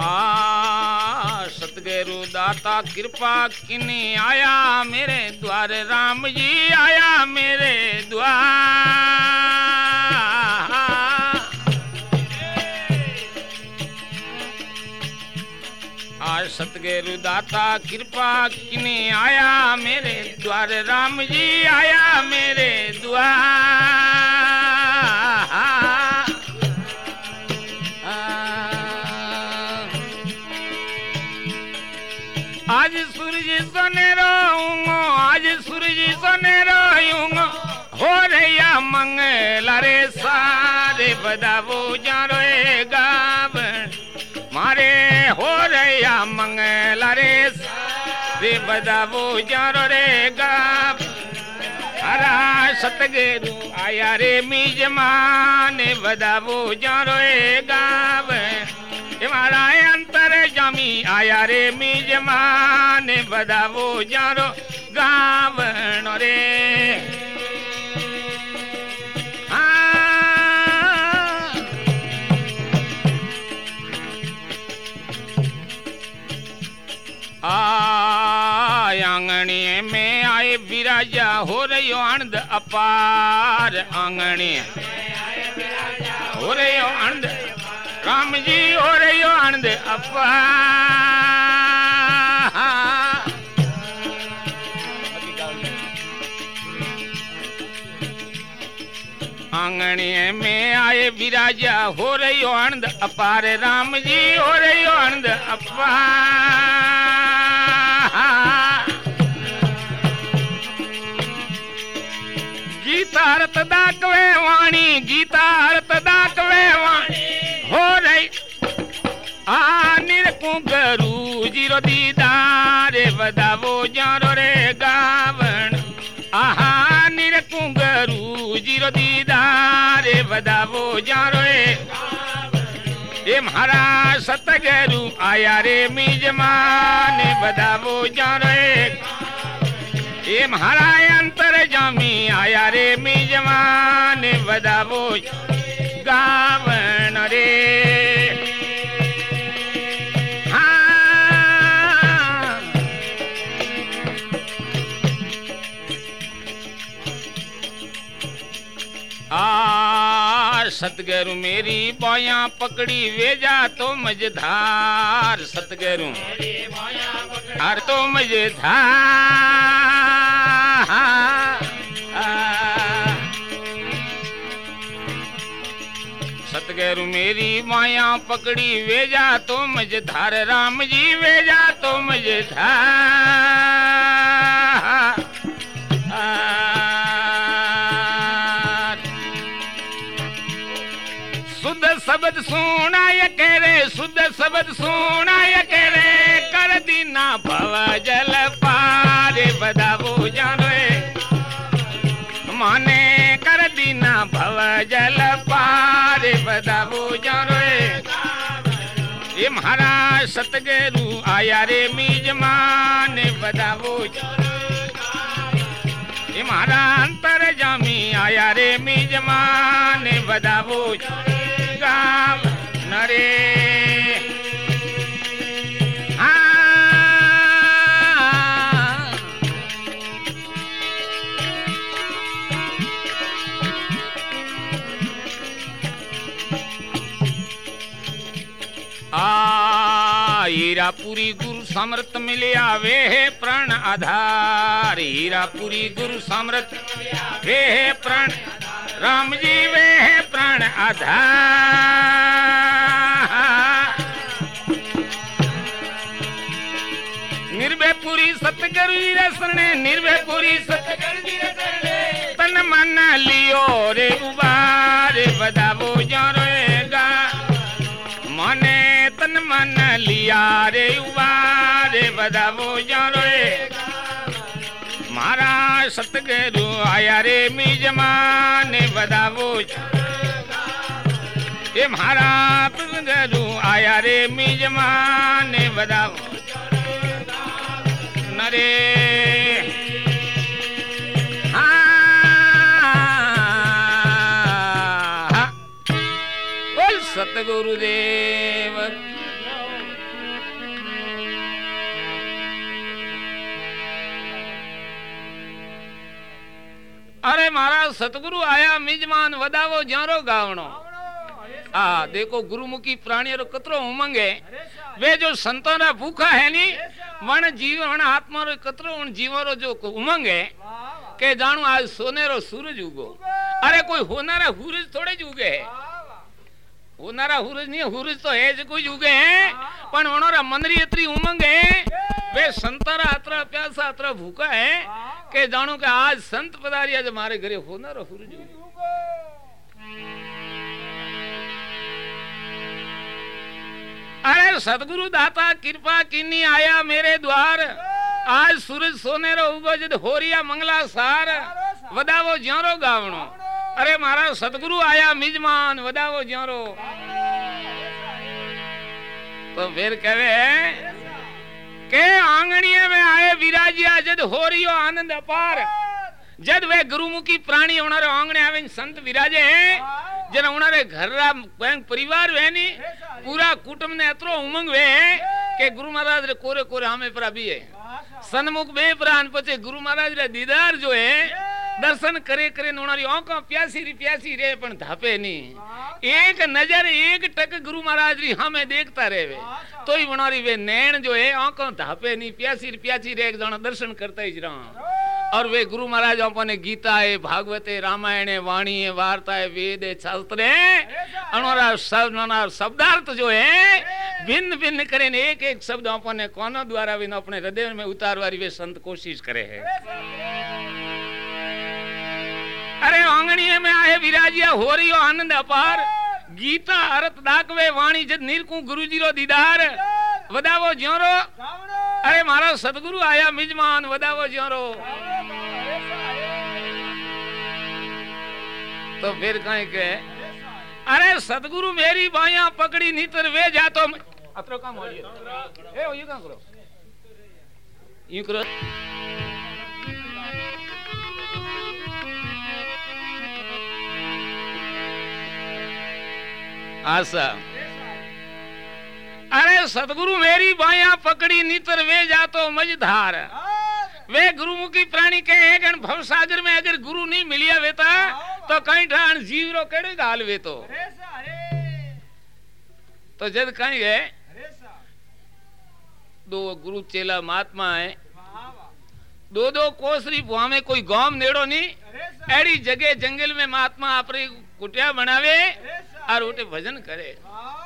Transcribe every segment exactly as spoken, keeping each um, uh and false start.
आ सतगुरु दाता कृपा किने आया मेरे द्वार राम जी आया मेरे द्वार। आ सतगुरु दाता कृपा किने आया मेरे द्वार राम जी आया मेरे द्वार। आज सूरज सनेरो आज सूरज सनेरो हो रैया मंगला रे सारे बदावो जारो गावन मारे हो रैया मंगला रे सारे बदावो जारो रे गाव। हरा सतगुरु आया रे मीजमाने बदावो जारो गाव। मारा अंतर जामी आया रे मीजमाने बदावो जारो गावन रे। आंगणी में आए विराजा हो रही आनंद अपार। आंगणी हो रही आनंद राम जी हो रही आनंद अपार। आंगणी में आए विराजा हो रही आनंद अपार। राम जी हो रही आनंद अपार। गीता रत दाकवे वाणी गीता रत दाकवे वाणी हो रही आ निरकू गरू जीरो दीदार बदावो जारो रे गावन। आहा निरकू गरू जीरो दीदार बदावो जारो रे। ये महारा सतगुरु आया रे मीजमाने बदावो जारो रे। ये महारा अंतर जामी आया रे मीजमाने बदावो गावन रे। आ सतगुरु मेरी बायां पकड़ी वेजा तो मझधार। सतगुरु हर तो मझधार। सतगुरु मेरी माया पकड़ी वेजा तो मझधार। राम जी वेजा तो मझधार। शुद्ध शब्द सुना ये कह रे शुद्ध शब्द सुना ये कह रे कर दीना भव जल पारे बदावो जानो माने कर दीना भव जल पारे बदावो जानो। ये महाराज सतगुरु आया रे मीजमाने बदावो। ये महाराज अंतर जामी आया रे मीजमाने बदावो गाव नरे। आ हीरापुरी गुरु समृत मिलिया वे है प्राण आधार। हीरापुरी गुरु समृत वे है प्राण राम जी वे है प्राण आधार। निर्भयपुरी सतगुरु जी रे शरणे निर्भयपुरी सतगुरु जी रे शरणे तन मन लियो रे उबारे बदावो जारो गा मने तन मन लिया रे उबारे बदावो जारो। महाराज सतगुरु आया रे मीजमाने बदावो। ये महाराज सतगुरु आया रे मीजमाने बदावो नरे। हाँ बोल सतगुरुदेव सतगुरु आया मिजमान वदावो ज्यारो गावणो। आ देखो गुरुमुखी प्राणियों रो कतरो उमंग है। वे जो संतों रा भूखा है नी वण जीवन वण आत्मा रो कतरो उन जीवों रो जो उमंग है के जाणू आज सोनेरो सूरज उगो। अरे कोई होनारा सूरज थोड़े ज उगे है, होनारा सूरज नहीं, सूरज तो है जो कोई उगे है पण वणोरा मनरी इतनी उमंग है। वे संतारा अतरा प्यासा अतरा भूखा है के जाणू के आज संत पधारिया जो मारे घरे होनारो सूरज उगो। अरे सतगुरु दाता कृपा किन्नी आया मेरे द्वार। आज सूरज सोनेरो उगो जद होरिया मंगला सार वदावो ज्यारो गावणो। अरे मारा सतगुरु आया मिजमान वदावो ज्यारो। तो फिर कहे के आंगणिये में आए विराजिया जद होरियो आनंद अपार। जद वे गुरुमुखी प्राणी उनारे आंगणे आवे संत विराजे हैं जन उनारे घर रा परिवार वे नी पूरा कुटुंब ने अतरो उमंग वे के गुरु महाराज रे कोरे कोरे हमें पर भी है सन्मुख बे प्राण पचे गुरु महाराज रे दीदार जो है दर्शन करे करे उनारी आंखों प्यासी री प्यासी रे पण धापे नी। एक नजर एक टक गुरु महाराज री हमें देखता रहे तो ही उनारी वे नैन जो है आंखों धापे नी प्यासी री प्यासी रे एक जना दर्शन करता ही रहा। और वे गुरु महाराज अपने गीता है भागवत है रामायण है वाणी है वार्ता है वेद है शास्त्र है अनोरा सब शब्दार्थ जो है भिन्न भिन्न करे एक एक शब्द अपने कोना द्वारा भी अपने हृदय में उतारवारी वे संत कोशिश करे है। अरे आंगणिये में आए विराजिया हो रही हो आनंद अपार गीता अर्थ दाखवे वाणी जद नीरकू गुरु जी रो दीदार वदावो ज्योरो। अरे मारा सतगुरु आया मिजमान वदावो ज्योरो। तो फिर कहीं के अरे सतगुरु मेरी बाया पकड़ी नीतर वे जा तो अतरो काम हो ए ओ ये काम करो यूं करो। आशा अरे सतगुरु मेरी बाया पकड़ी नीतर वे जा तो मझधार। वे गुरुमुखी प्राणी के एक भवसागर में अगर गुरु नहीं मिलिया वेता तो कहीं ठान जीव रो केड़े गाल वे तो तो जद कहीं है दो गुरु चेला महात्मा है दो दो कोसरी बुआ में कोई गांव नेड़ो नहीं एड़ी जगह जंगल में महात्मा अपनी कुटिया बनावे और उठे भजन करे।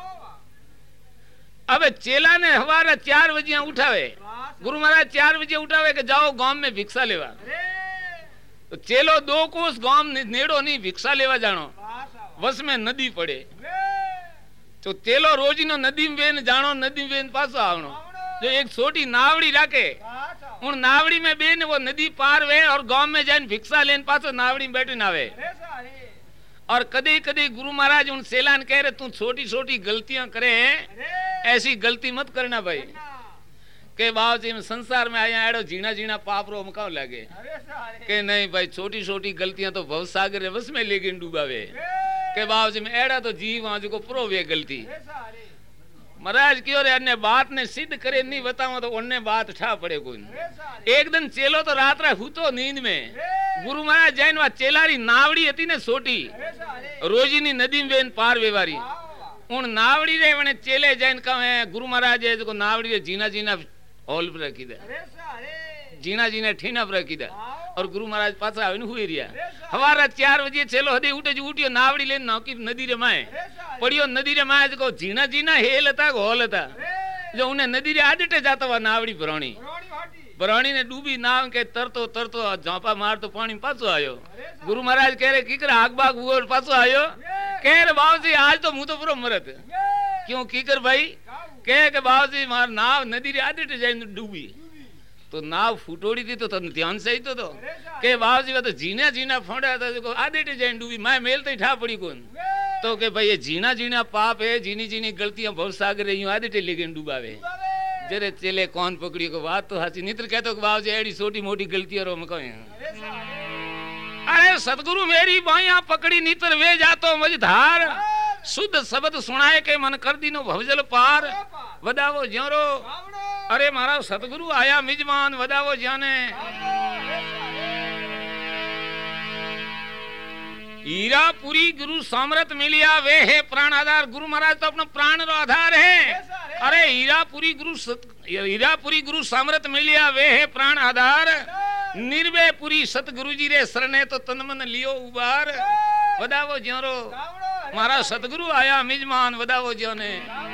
अब चेला ने हवारा चार बजे उठावे गुरु महाराज चार बजे उठावे के जाओ गांव में भिक्षा लेवा। तो चेलो दो कोस गांव नेड़ो नहीं भिक्षा लेवा जानो वस में नदी पड़े तो चेलो रोजी नो नदी में जानो नदी में पासो आवनो जो एक छोटी नावड़ी राखे उन नावड़ी में बेन वो नदी पार वे और गांव में जाइन भिक्षा लेन पासो नावड़ी में बैठे नावे। और कदे कदे गुरु महाराज उन सेलान कह रहे तू छोटी छोटी गलतियां करे ऐसी गलती मत करना भाई के बाव जी में संसार में आया एड़ो जीना जीना पाप रो मकाओ लगे के नहीं भाई छोटी छोटी गलतियां तो भवसागर रे बस में लेकिन डूबावे के बाव जी में एड़ा तो जीव आज को प्रो वे गलती महाराज क्यों रे अन्य बात ने सिद्ध करे नहीं बताओ तो उन्ने बात ठा पड़े कोई एक दिन चेलो तो रात रा हुतो नींद में गुरु महाराज जैन वा चेलारी नावड़ी हती ने सोटी रोजीनी नदी में पार वेवारी उन नावड़ी रे वने चेले जैन कहे गुरु महाराज है जो नावड़ी रे जीना जीना हॉल पर रखी दे जीना जीना ठीना पर रखी दे और गुरु महाराज पासा आवे हुई रिया हवारा चार बजे चेलो हदे उठे जो उठियो नावड़ी लेन नौकी नदी रे माए पड़ियो नदी रे माए को जीना जीना हेल था हॉल था जो उन्हें नदी रे आदटे जाता हुआ नावड़ी भरणी भरणी ने डूबी नाव के तरतो तरतो झांपा मार तो पानी पासो आयो। गुरु महाराज कह रहे कीकर आग बाग हुआ पासो आयो कह रहे बाबू जी आज तो मुंह तो पूरा मरत क्यों कीकर भाई कह के बाबू जी मार नाव नदी रे आदटे जाए डूबी तो नाव फुटोड़ी थी तो तन ध्यान से ही तो तो के बाबू जी तो जीना जीना फोड़ा था जो आदटे जाए डूबी मैं मेल तो ठा पड़ी कौन तो के भाई ये जीना जीना पाप है जीनी जीनी गलतियां बहुत सागर रही आदटे लेकिन डूबावे जरे चेले कौन पकड़ी को बात तो हाची नित्र कहते को बाबू जी एड़ी छोटी मोटी गलती और कहे अरे सतगुरु मेरी बाया पकड़ी नीतर वे जातो मझधार शुद्ध शब्द सुनाए के मन कर दीनो भवजल पार वदावो ज्योरो। अरे मारा सतगुरु आया मिजमान वदावो जाने। हीरापुरी गुरु सामरत मिलिया वे है प्राण आधार। गुरु महाराज तो अपना प्राण रो आधार है। अरे हीरापुरी गुरु हीरापुरी गुरु सामरत मिलिया वे है प्राण आधार। निर्भयपुरी सतगुरु जी रे शरणे तो तन मन लियो उबार। वदावो ज्योरो महाराज सतगुरु आया मिजमान वदावो ज्यो ने।